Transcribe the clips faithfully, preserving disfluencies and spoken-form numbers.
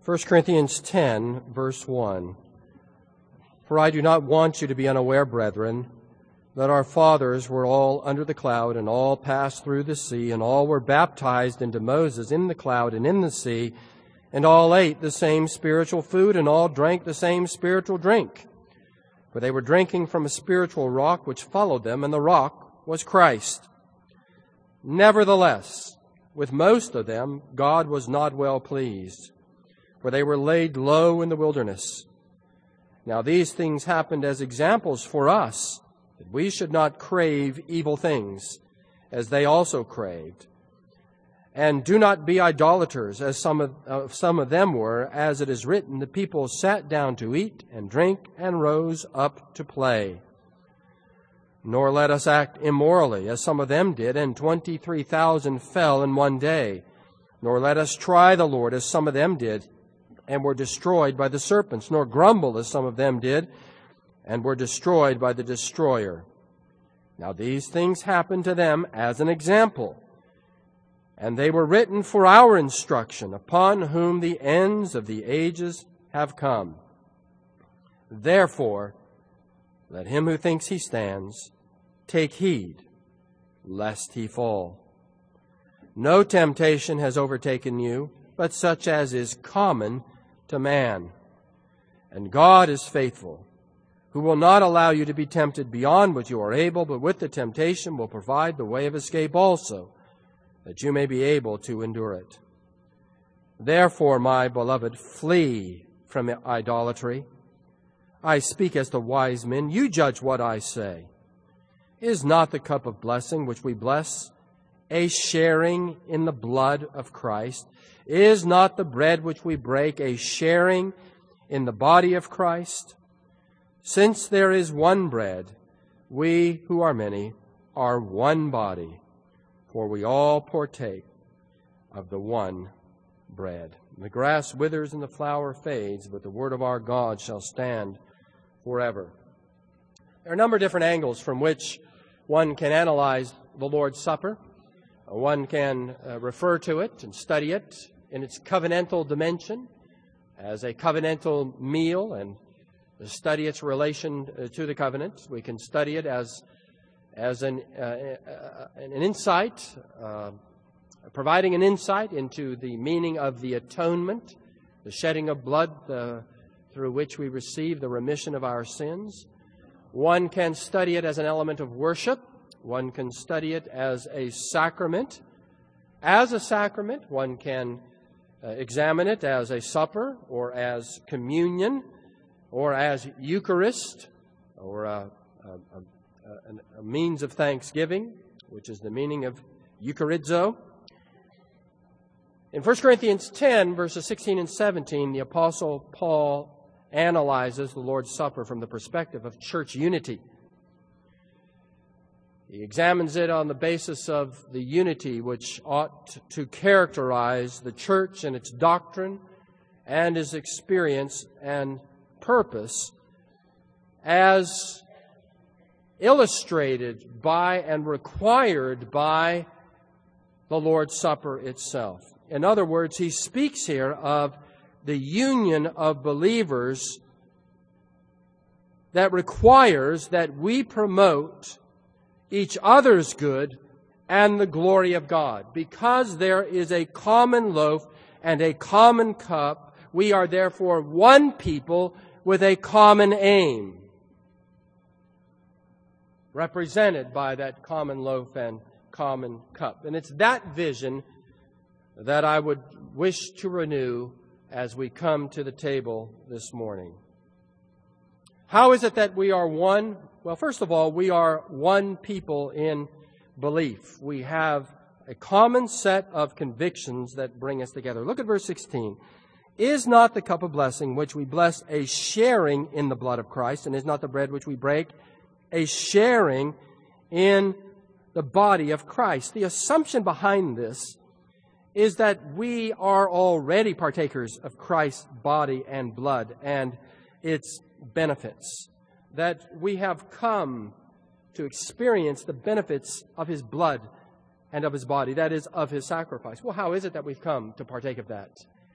First Corinthians ten, verse one. For I do not want you to be unaware, brethren, that our fathers were all under the cloud, and all passed through the sea, and all were baptized into Moses in the cloud and in the sea, and all ate the same spiritual food, and all drank the same spiritual drink. For they were drinking from a spiritual rock which followed them, and the rock was Christ. Nevertheless, with most of them God was not well pleased, for they were laid low in the wilderness. Now these things happened as examples for us, that we should not crave evil things, as they also craved. And do not be idolaters, as some of, uh, some of them were, as it is written, the people sat down to eat and drink and rose up to play. Nor let us act immorally, as some of them did, and twenty-three thousand fell in one day. Nor let us try the Lord, as some of them did, and were destroyed by the serpents. Nor grumble, as some of them did, and were destroyed by the destroyer. Now these things happened to them as an example, and they were written for our instruction, upon whom the ends of the ages have come. Therefore, let him who thinks he stands take heed, lest he fall. No temptation has overtaken you, but such as is common to man. And God is faithful, who will not allow you to be tempted beyond what you are able, but with the temptation will provide the way of escape also, that you may be able to endure it. Therefore, my beloved, flee from idolatry. I speak as to wise men. You judge what I say. Is not the cup of blessing which we bless a sharing in the blood of Christ? Is not the bread which we break a sharing in the body of Christ? Since there is one bread, we who are many are one body, for we all partake of the one bread. The grass withers and the flower fades, but the word of our God shall stand forever. There are a number of different angles from which one can analyze the Lord's Supper. One can uh, refer to it and study it in its covenantal dimension as a covenantal meal and study its relation uh, to the covenant. We can study it as as an, uh, uh, an insight, uh, providing an insight into the meaning of the atonement, the shedding of blood uh, through which we receive the remission of our sins. One can study it as an element of worship. One can study it as a sacrament. As a sacrament, one can uh, examine it as a supper or as communion or as Eucharist or a, a, a, a means of thanksgiving, which is the meaning of Eucharizo. In First Corinthians ten, verses sixteen and seventeen, the Apostle Paul analyzes the Lord's Supper from the perspective of church unity. He examines it on the basis of the unity which ought to characterize the church and its doctrine and its experience and purpose as illustrated by and required by the Lord's Supper itself. In other words, he speaks here of the union of believers that requires that we promote each other's good and the glory of God. Because there is a common loaf and a common cup, we are therefore one people with a common aim, represented by that common loaf and common cup. And it's that vision that I would wish to renew as we come to the table this morning. How is it that we are one? Well, first of all, we are one people in belief. We have a common set of convictions that bring us together. Look at verse sixteen. Is not the cup of blessing which we bless a sharing in the blood of Christ, and is not the bread which we break a sharing in the body of Christ? The assumption behind this is that we are already partakers of Christ's body and blood and its benefits, that we have come to experience the benefits of His blood and of His body, that is, of His sacrifice. Well, how is it that we've come to partake of that?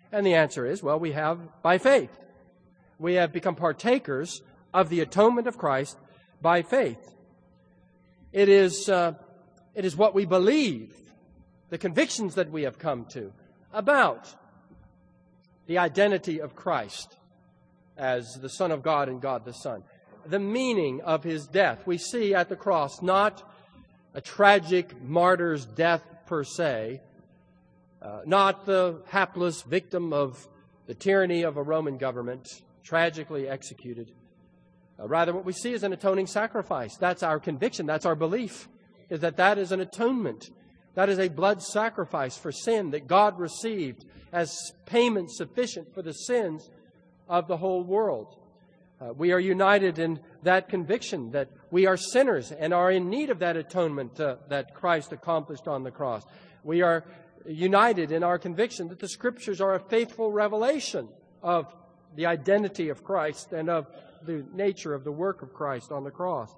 And the answer is, well, we have by faith. We have become partakers of the atonement of Christ by faith. It is, uh, it is what we believe, the convictions that we have come to about the identity of Christ as the Son of God and God the Son. The meaning of His death. We see at the cross not a tragic martyr's death per se, uh, not the hapless victim of the tyranny of a Roman government, tragically executed. Uh, rather, what we see is an atoning sacrifice. That's our conviction. That's our belief, is that that is an atonement. That is a blood sacrifice for sin that God received as payment sufficient for the sins of the whole world. Uh, we are united in that conviction that we are sinners and are in need of that atonement uh, that Christ accomplished on the cross. We are united in our conviction that the Scriptures are a faithful revelation of the identity of Christ and of the nature of the work of Christ on the cross.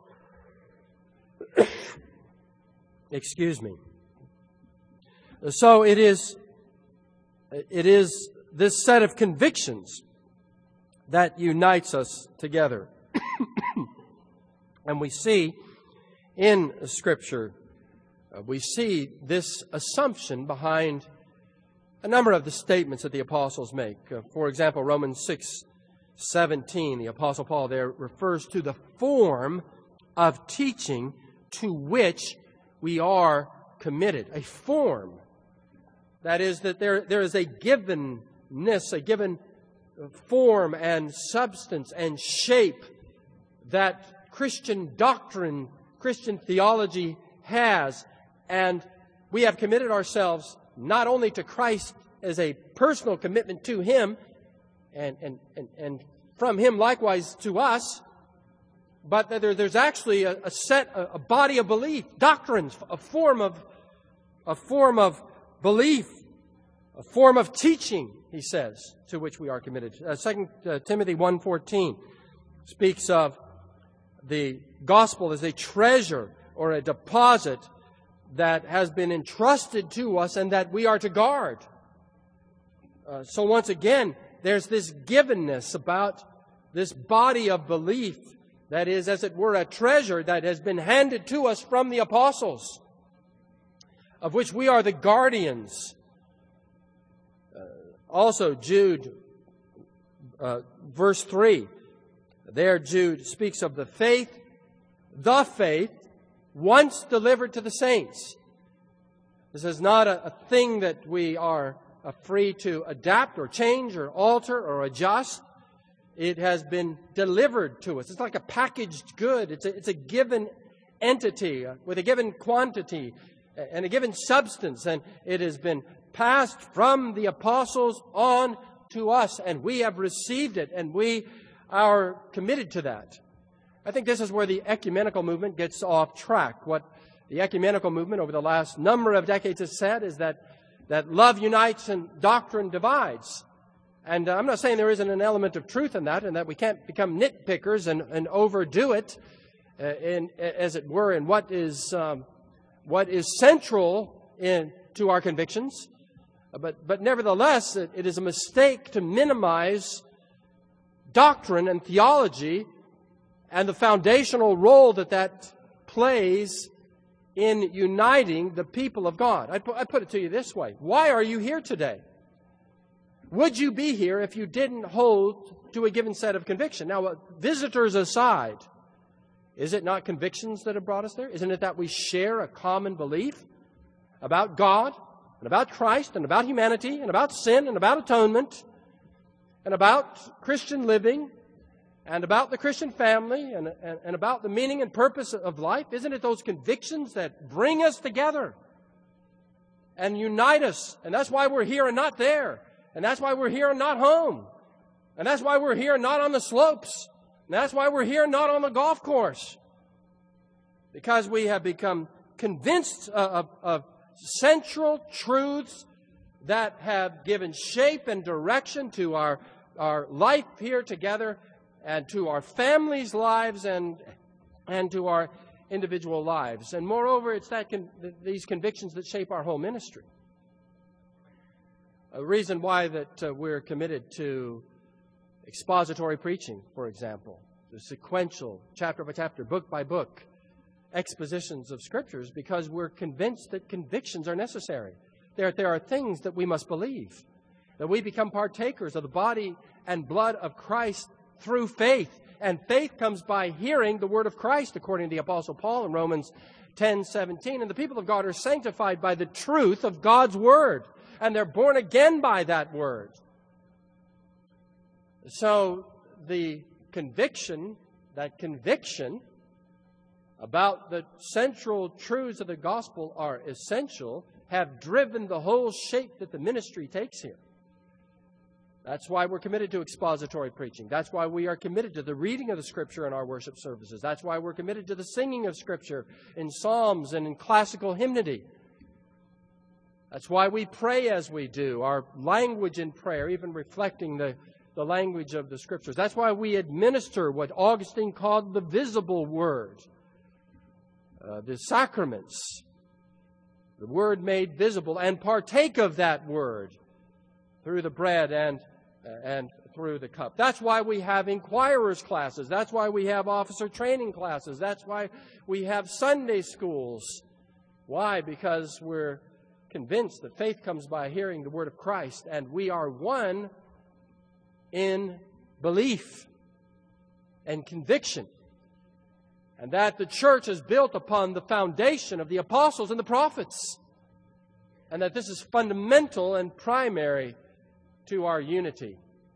Excuse me. So it is, it is this set of convictions that unites us together. And we see in Scripture, uh, we see this assumption behind a number of the statements that the apostles make. Uh, for example, Romans six seventeen, the Apostle Paul there refers to the form of teaching to which we are committed. A form. That is, that there, there is a givenness, a given form and substance and shape that Christian doctrine, Christian theology has. And we have committed ourselves not only to Christ as a personal commitment to Him, and, and, and, and from Him likewise to us, but that there, there's actually a, a set, a, a body of belief, doctrines, a form of, a form of belief, a form of teaching, he says, to which we are committed. Uh, Second Timothy one fourteen speaks of the gospel as a treasure or a deposit that has been entrusted to us and that we are to guard. Uh, so once again, there's this givenness about this body of belief that is, as it were, a treasure that has been handed to us from the apostles, of which we are the guardians. Uh, also, Jude, uh, verse three, there Jude speaks of the faith, the faith, once delivered to the saints. This is not a, a thing that we are uh, free to adapt or change or alter or adjust. It has been delivered to us. It's like a packaged good. It's a, it's a given entity uh, with a given quantity and a given substance. And it has been passed from the apostles on to us. And we have received it. And we are committed to that. I think this is where the ecumenical movement gets off track. What the ecumenical movement over the last number of decades has said is that, that love unites and doctrine divides. And uh, I'm not saying there isn't an element of truth in that, and that we can't become nitpickers and, and overdo it, uh, in, as it were, in what is um, what is central in to our convictions. But but nevertheless, it, it is a mistake to minimize doctrine and theology and the foundational role that that plays in uniting the people of God. I put, I put it to you this way. Why are you here today? Would you be here if you didn't hold to a given set of conviction? Now, uh, visitors aside, is it not convictions that have brought us there? Isn't it that we share a common belief about God and about Christ and about humanity and about sin and about atonement and about Christian living and about the Christian family and, and, and about the meaning and purpose of life? Isn't it those convictions that bring us together and unite us? And that's why we're here and not there. And that's why we're here and not home. And that's why we're here and not on the slopes. And that's why we're here and not on the golf course. Because we have become convinced of, of, of central truths that have given shape and direction to our, our life here together and to our families' lives and, and to our individual lives. And moreover, it's that con- these convictions that shape our whole ministry. A reason why that uh, we're committed to expository preaching, for example, the sequential, chapter by chapter, book by book, expositions of Scriptures, because we're convinced that convictions are necessary. There, there are things that we must believe, that we become partakers of the body and blood of Christ through faith. And faith comes by hearing the word of Christ, according to the Apostle Paul in Romans ten seventeen. And the people of God are sanctified by the truth of God's word, and they're born again by that word. So the conviction, that conviction about the central truths of the gospel are essential, have driven the whole shape that the ministry takes here. That's why we're committed to expository preaching. That's why we are committed to the reading of the Scripture in our worship services. That's why we're committed to the singing of Scripture in psalms and in classical hymnody. That's why we pray as we do, our language in prayer, even reflecting the, the language of the Scriptures. That's why we administer what Augustine called the visible word, uh, the sacraments, the word made visible, and partake of that word through the bread and uh, and through the cup. That's why we have inquirers classes. That's why we have officer training classes. That's why we have Sunday schools. Why? Because we're convinced that faith comes by hearing the word of Christ, and we are one in belief and conviction, and that the church is built upon the foundation of the apostles and the prophets, and that this is fundamental and primary to our unity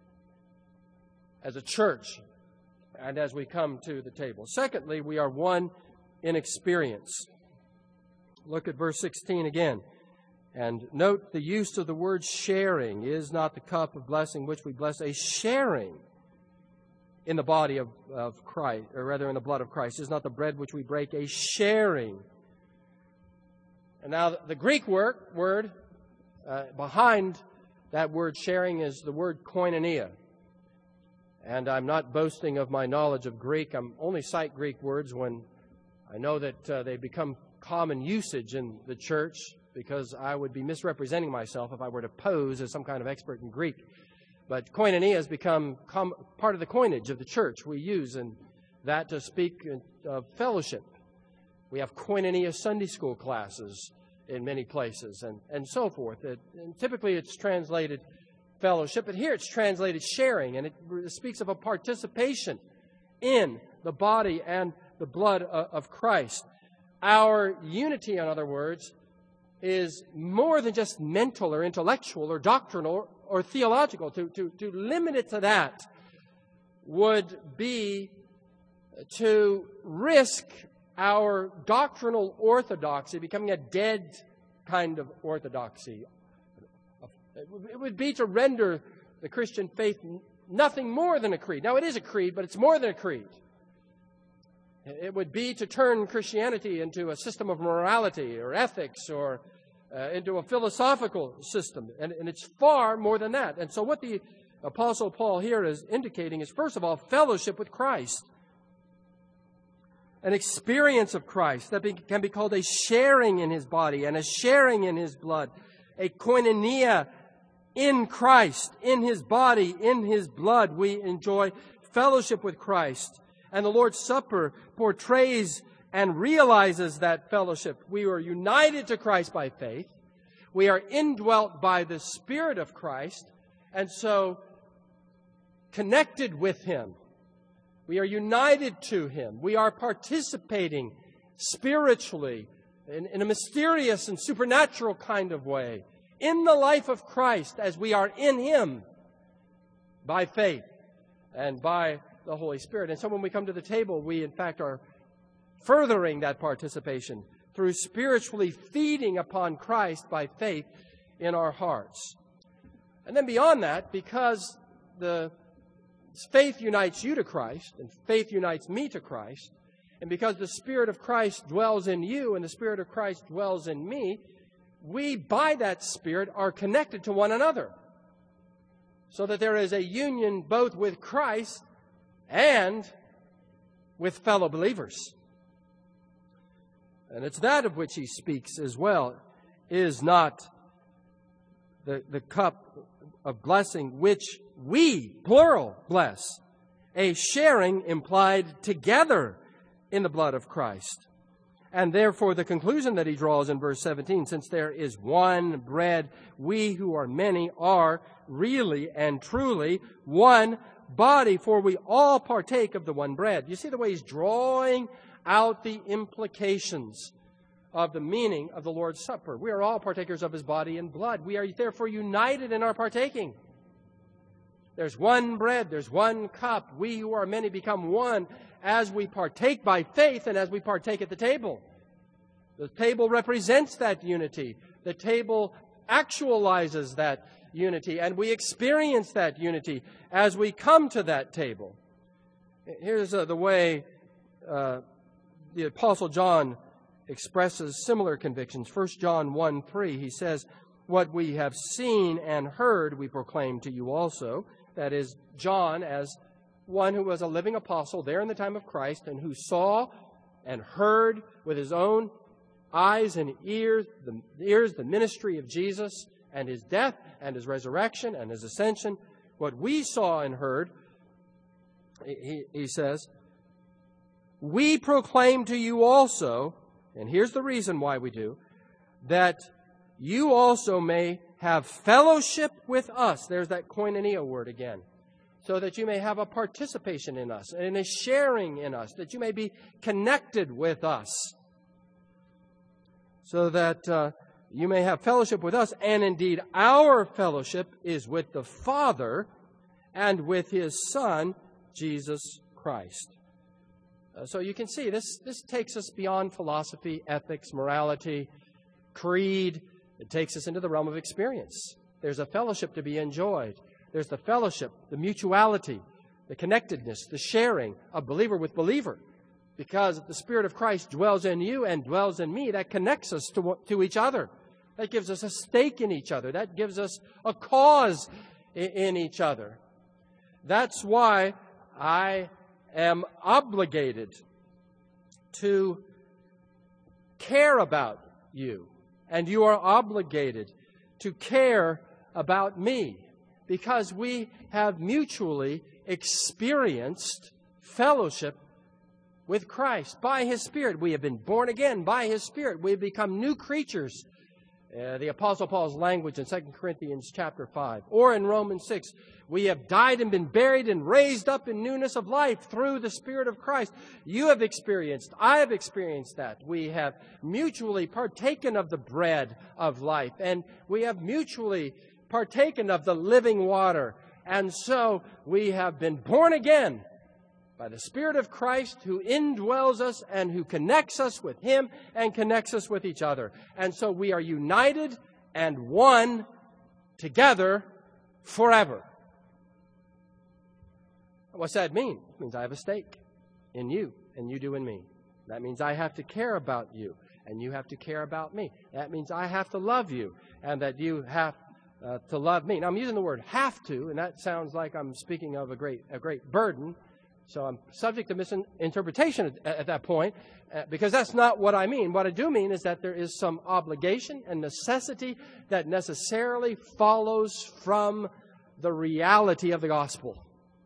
as a church and as we come to the table. Secondly, we are one in experience. Look at verse sixteen again. And note the use of the word sharing. Is not the cup of blessing which we bless a sharing in the body of, of Christ, or rather in the blood of Christ? Is not the bread which we break a sharing? And now the Greek word, word uh, behind that word sharing is the word koinonia. And I'm not boasting of my knowledge of Greek. I only cite Greek words when I know that uh, they become common usage in the church, because I would be misrepresenting myself if I were to pose as some kind of expert in Greek. But koinonia has become com- part of the coinage of the church. We use in that to speak of fellowship. We have koinonia Sunday school classes in many places, and, and so forth. It, and typically it's translated fellowship, but here it's translated sharing, and it speaks of a participation in the body and the blood of, of Christ. Our unity, in other words, is more than just mental or intellectual or doctrinal or, or theological. To, to, to limit it to that would be to risk our doctrinal orthodoxy becoming a dead kind of orthodoxy. It would be to render the Christian faith nothing more than a creed. Now, it is a creed, but it's more than a creed. It would be to turn Christianity into a system of morality or ethics, or uh, into a philosophical system. And, and it's far more than that. And so what the Apostle Paul here is indicating is, first of all, fellowship with Christ. An experience of Christ that be, can be called a sharing in His body and a sharing in His blood. A koinonia in Christ, in His body, in His blood. We enjoy fellowship with Christ. And the Lord's Supper portrays and realizes that fellowship. We are united to Christ by faith. We are indwelt by the Spirit of Christ, and so connected with Him. We are united to Him. We are participating spiritually in, in a mysterious and supernatural kind of way in the life of Christ as we are in Him by faith and by the Holy Spirit. And so when we come to the table, we in fact are furthering that participation through spiritually feeding upon Christ by faith in our hearts. And then beyond that, because the faith unites you to Christ, and faith unites me to Christ, and because the Spirit of Christ dwells in you and the Spirit of Christ dwells in me, we, by that Spirit, are connected to one another, so that there is a union both with Christ and with fellow believers. And it's that of which he speaks as well. Is not the, the cup of blessing which we, plural, bless. A sharing implied together in the blood of Christ. And therefore the conclusion that he draws in verse seventeen, since there is one bread, we who are many are really and truly one body, for we all partake of the one bread. You see the way he's drawing out the implications of the meaning of the Lord's Supper. We are all partakers of his body and blood. We are therefore united in our partaking. There's one bread, there's one cup. We who are many become one as we partake by faith and as we partake at the table. The table represents that unity. The table actualizes that unity, and we experience that unity as we come to that table. Here's uh, the way uh, the Apostle John expresses similar convictions. First John one three, he says, "What we have seen and heard we proclaim to you also." That is, John, as one who was a living apostle there in the time of Christ and who saw and heard with his own eyes and ears the, ears, the ministry of Jesus and his death and his resurrection and his ascension. What we saw and heard, he, he says, we proclaim to you also, and here's the reason why we do, that you also may have fellowship with us. There's that koinonia word again. So that you may have a participation in us and a sharing in us, that you may be connected with us. So that uh, you may have fellowship with us. And indeed, our fellowship is with the Father and with his Son, Jesus Christ. Uh, so you can see this, this takes us beyond philosophy, ethics, morality, creed. It takes us into the realm of experience. There's a fellowship to be enjoyed. There's the fellowship, the mutuality, the connectedness, the sharing of believer with believer. Because the Spirit of Christ dwells in you and dwells in me, that connects us to, to each other. That gives us a stake in each other. That gives us a cause in, in each other. That's why I am obligated to care about you. And you are obligated to care about me, because we have mutually experienced fellowship with Christ. By his Spirit, we have been born again. By his Spirit, we have become new creatures. Uh, the Apostle Paul's language in Second Corinthians chapter five. Or in Romans six, we have died and been buried and raised up in newness of life through the Spirit of Christ. You have experienced, I have experienced that. We have mutually partaken of the bread of life, and we have mutually partaken of the living water. And so we have been born again by the Spirit of Christ, who indwells us and who connects us with him and connects us with each other. And so we are united and one together forever. What's that mean? It means I have a stake in you and you do in me. That means I have to care about you and you have to care about me. That means I have to love you and that you have uh, to love me. Now, I'm using the word have to, and that sounds like I'm speaking of a great, a great burden. So I'm subject to misinterpretation at, at that point, uh, because that's not what I mean. What I do mean is that there is some obligation and necessity that necessarily follows from the reality of the gospel.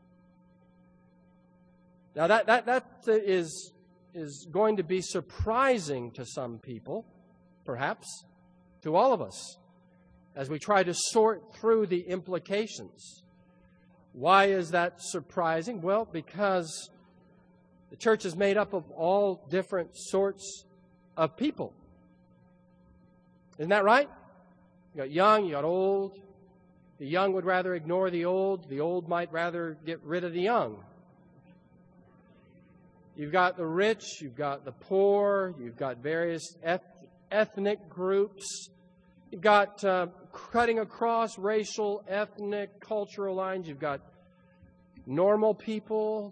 Now that that that is is going to be surprising to some people, perhaps to all of us, as we try to sort through the implications. Why is that surprising? Well, because the church is made up of all different sorts of people. Isn't that right? You got young, you got old. The young would rather ignore the old. The old might rather get rid of the young. You've got the rich, you've got the poor, you've got various eth- ethnic groups. You've got uh, cutting across racial, ethnic, cultural lines. You've got normal people.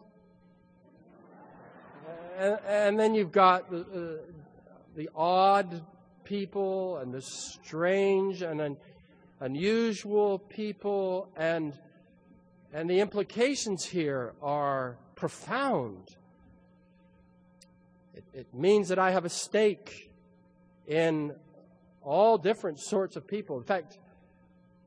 And, and then you've got the, uh, the odd people and the strange and un, unusual people. And, and the implications here are profound. It, it means that I have a stake in all different sorts of people. In fact,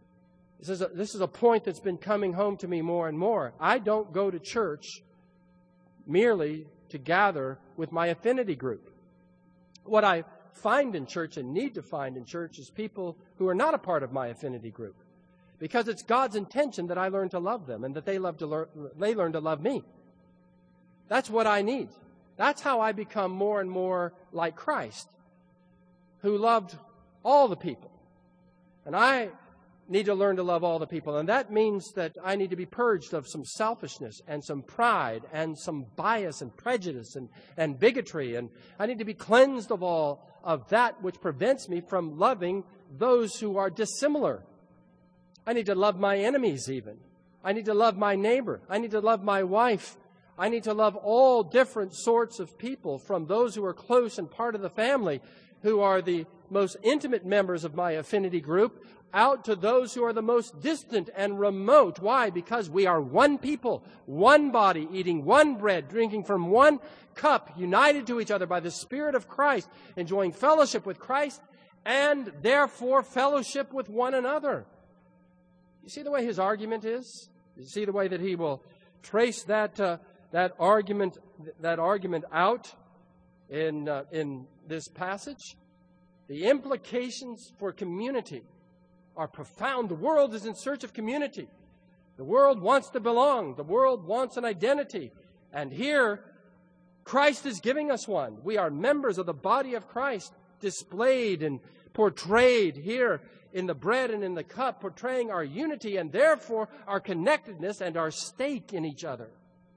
This is, a, this is a point that's been coming home to me more and more. I don't go to church merely to gather with my affinity group. What I find in church and need to find in church is people who are not a part of my affinity group. Because it's God's intention that I learn to love them and that they, love to learn, they learn to love me. That's what I need. That's how I become more and more like Christ, who loved all the people. And I need to learn to love all the people. And that means that I need to be purged of some selfishness and some pride and some bias and prejudice and, and bigotry. And I need to be cleansed of all of that which prevents me from loving those who are dissimilar. I need to love my enemies even. I need to love my neighbor. I need to love my wife. I need to love all different sorts of people, from those who are close and part of the family, who are the most intimate members of my affinity group, out to those who are the most distant and remote. Why? Because we are one people, one body, eating one bread, drinking from one cup, united to each other by the Spirit of Christ, enjoying fellowship with Christ, and therefore fellowship with one another. You see the way his argument is? You see the way that he will trace that uh, that argument that argument out in uh, in this passage? The implications for community are profound. The world is in search of community. The world wants to belong. The world wants an identity. And here, Christ is giving us one. We are members of the body of Christ, displayed and portrayed here in the bread and in the cup, portraying our unity and therefore our connectedness and our stake in each other.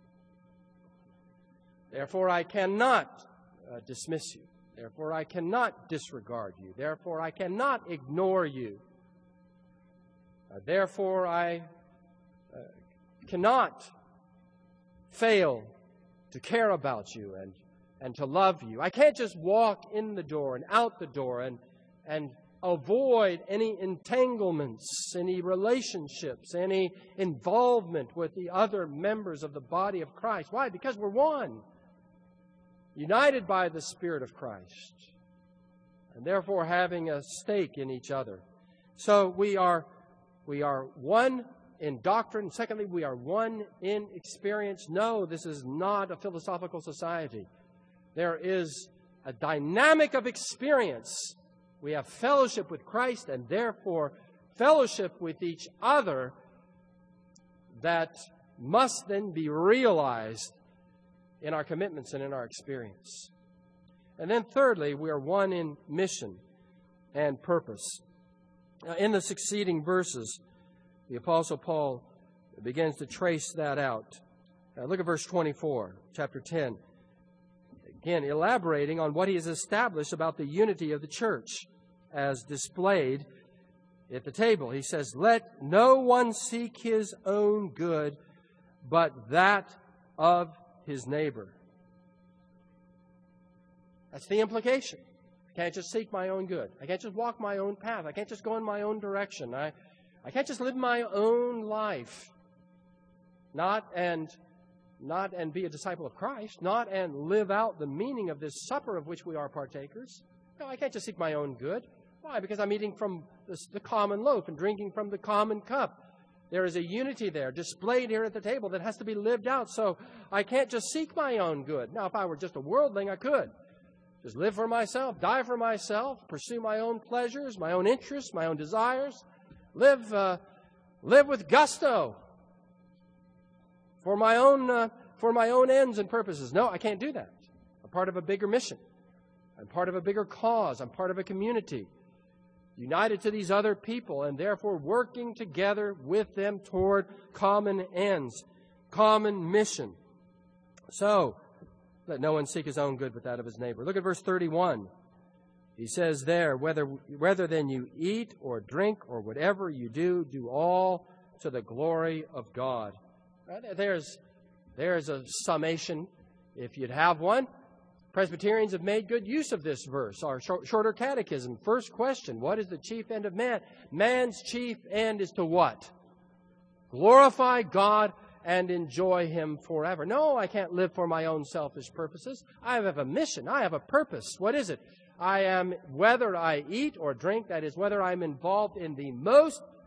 Therefore, I cannot uh, dismiss you. Therefore, I cannot disregard you. Therefore, I cannot ignore you. Uh, therefore, I uh, cannot fail to care about you and, and to love you. I can't just walk in the door and out the door and, and avoid any entanglements, any relationships, any involvement with the other members of the body of Christ. Why? Because we're one, united by the Spirit of Christ, and therefore having a stake in each other. So we are we are one in doctrine. Secondly, we are one in experience. No, this is not a philosophical society. There is a dynamic of experience. We have fellowship with Christ and therefore fellowship with each other that must then be realized in our commitments and in our experience. And then thirdly, we are one in mission and purpose. Now, in the succeeding verses, the Apostle Paul begins to trace that out. Now, look at verse twenty-four, chapter ten. Again, elaborating on what he has established about the unity of the church as displayed at the table. He says, "Let no one seek his own good, but that of his neighbor." That's the implication. I can't just seek my own good. I can't just walk my own path. I can't just go in my own direction. I, I can't just live my own life. Not and not and be a disciple of Christ. Not and live out the meaning of this supper of which we are partakers. No, I can't just seek my own good. Why? Because I'm eating from the, the common loaf and drinking from the common cup. There is a unity there displayed here at the table that has to be lived out. So I can't just seek my own good. Now, if I were just a worldling, I could. Just live for myself, die for myself, pursue my own pleasures, my own interests, my own desires. Live uh, live with gusto for my own uh, for my own ends and purposes. No, I can't do that. I'm part of a bigger mission. I'm part of a bigger cause. I'm part of a community, united to these other people, and therefore working together with them toward common ends, common mission. So, let no one seek his own good but that of his neighbor. Look at verse thirty-one. He says there, whether, whether then you eat or drink or whatever you do, do all to the glory of God. Right? There's, there's a summation, if you'd have one. Presbyterians have made good use of this verse. Our shorter catechism, first question, what is the chief end of man? Man's chief end is to what? Glorify God and enjoy Him forever. No, I can't live for my own selfish purposes. I have a mission. I have a purpose. What is it? I am, whether I eat or drink, that is, whether I'm involved in the most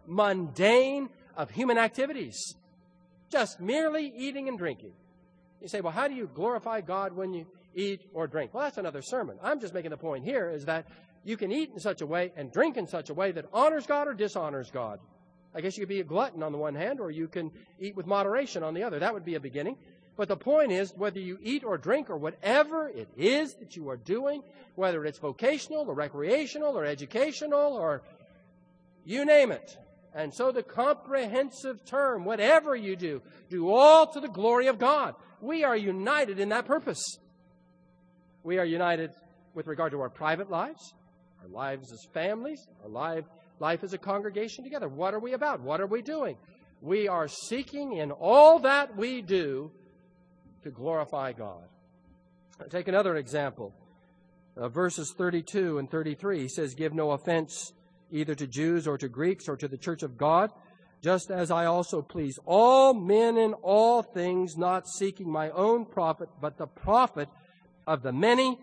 mundane of human activities. Just merely eating and drinking. You say, well, how do you glorify God when you eat or drink? Well, that's another sermon. I'm just making the point here is that you can eat in such a way and drink in such a way that honors God or dishonors God. I guess you could be a glutton on the one hand, or you can eat with moderation on the other. That would be a beginning. But the point is, whether you eat or drink or whatever it is that you are doing, whether it's vocational or recreational or educational or you name it. And so the comprehensive term, whatever you do, do all to the glory of God. We are united in that purpose. We are united with regard to our private lives, our lives as families, our life, life as a congregation together. What are we about? What are we doing? We are seeking in all that we do to glorify God. I'll take another example. Uh, verses thirty-two and thirty-three, he says, give no offense either to Jews or to Greeks or to the church of God, just as I also please all men in all things, not seeking my own profit, but the profit of the many.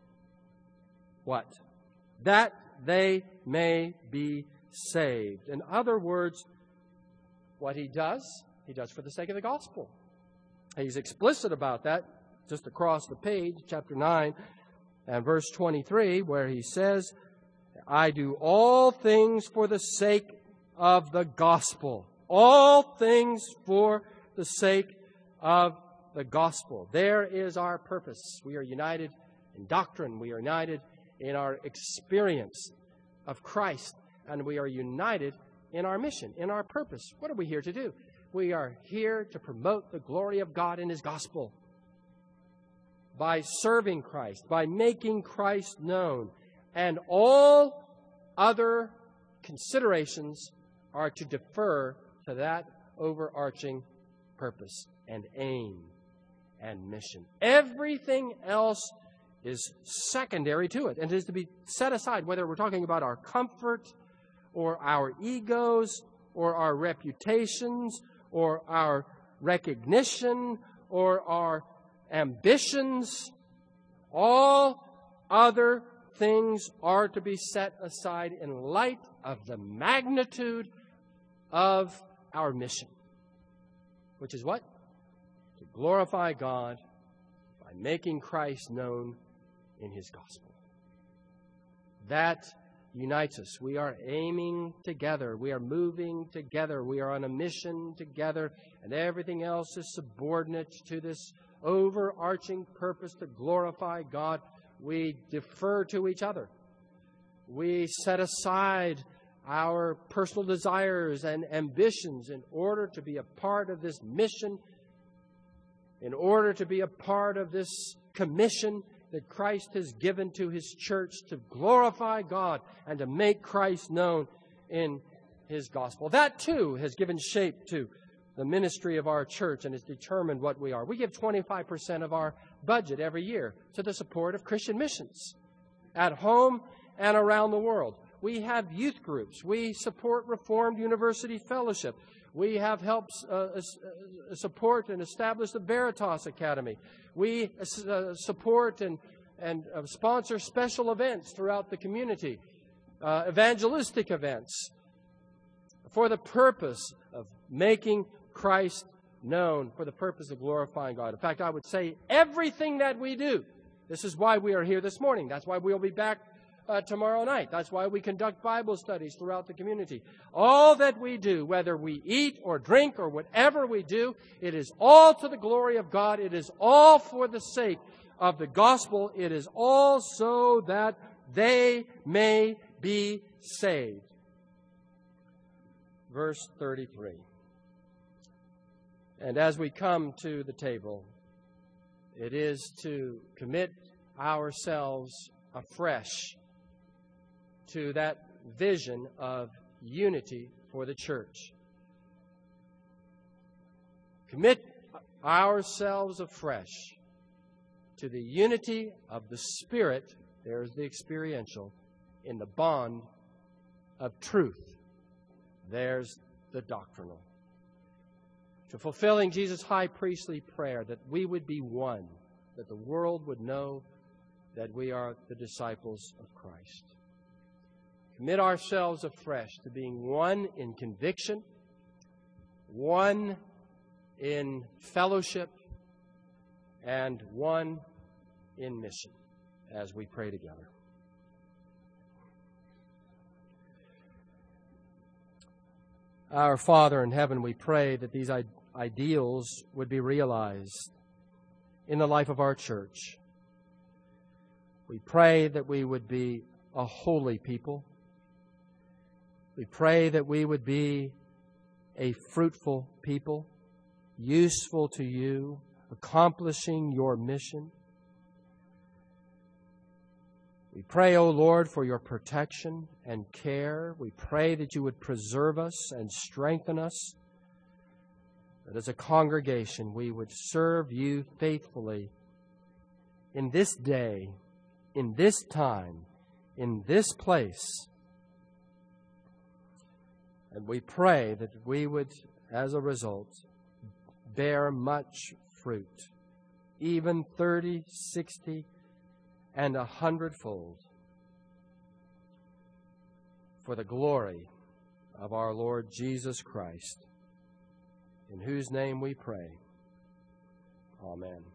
What? That they may be saved. In other words, what he does, he does for the sake of the gospel. He's explicit about that just across the page, chapter nine and verse twenty-three, where he says, I do all things for the sake of the gospel. All things for the sake of the gospel. There is our purpose. We are united in doctrine. We are united in our experience of Christ. And we are united in our mission, in our purpose. What are we here to do? We are here to promote the glory of God in His gospel. By serving Christ, by making Christ known. And all other considerations are to defer to that overarching purpose and aim and mission. Everything else is secondary to it and is to be set aside, whether we're talking about our comfort or our egos or our reputations or our recognition or our ambitions. All other things are to be set aside in light of the magnitude of our mission, which is what? To glorify God by making Christ known in His gospel. That unites us. We are aiming together. We are moving together. We are on a mission together, and everything else is subordinate to this overarching purpose to glorify God. We defer to each other. We set aside our personal desires and ambitions in order to be a part of this mission, in order to be a part of this commission that Christ has given to His church to glorify God and to make Christ known in His gospel. That, too, has given shape to the ministry of our church and has determined what we are. We give twenty-five percent of our budget every year to the support of Christian missions at home and around the world. We have youth groups. We support Reformed University Fellowship. We have helped uh, uh, support and establish the Veritas Academy. We uh, support and, and uh, sponsor special events throughout the community, uh, evangelistic events, for the purpose of making Christ known, for the purpose of glorifying God. In fact, I would say everything that we do, this is why we are here this morning. That's why we'll be back Uh, tomorrow night. That's why we conduct Bible studies throughout the community. All that we do, whether we eat or drink or whatever we do, it is all to the glory of God. It is all for the sake of the gospel. It is all so that they may be saved. Verse thirty-three. And as we come to the table, it is to commit ourselves afresh to that vision of unity for the church. Commit ourselves afresh to the unity of the Spirit, there's the experiential, in the bond of truth, there's the doctrinal. To fulfilling Jesus' high priestly prayer that we would be one, that the world would know that we are the disciples of Christ. commit ourselves afresh to being one in conviction, one in fellowship, and one in mission as we pray together. Our Father in heaven, we pray that these ideals would be realized in the life of our church. We pray that we would be a holy people. We pray that we would be a fruitful people, useful to you, accomplishing your mission. We pray, O Lord, for your protection and care. We pray that you would preserve us and strengthen us, that as a congregation we would serve you faithfully in this day, in this time, in this place. And we pray that we would, as a result, bear much fruit, even thirty, sixty, and a hundredfold, for the glory of our Lord Jesus Christ, in whose name we pray. Amen.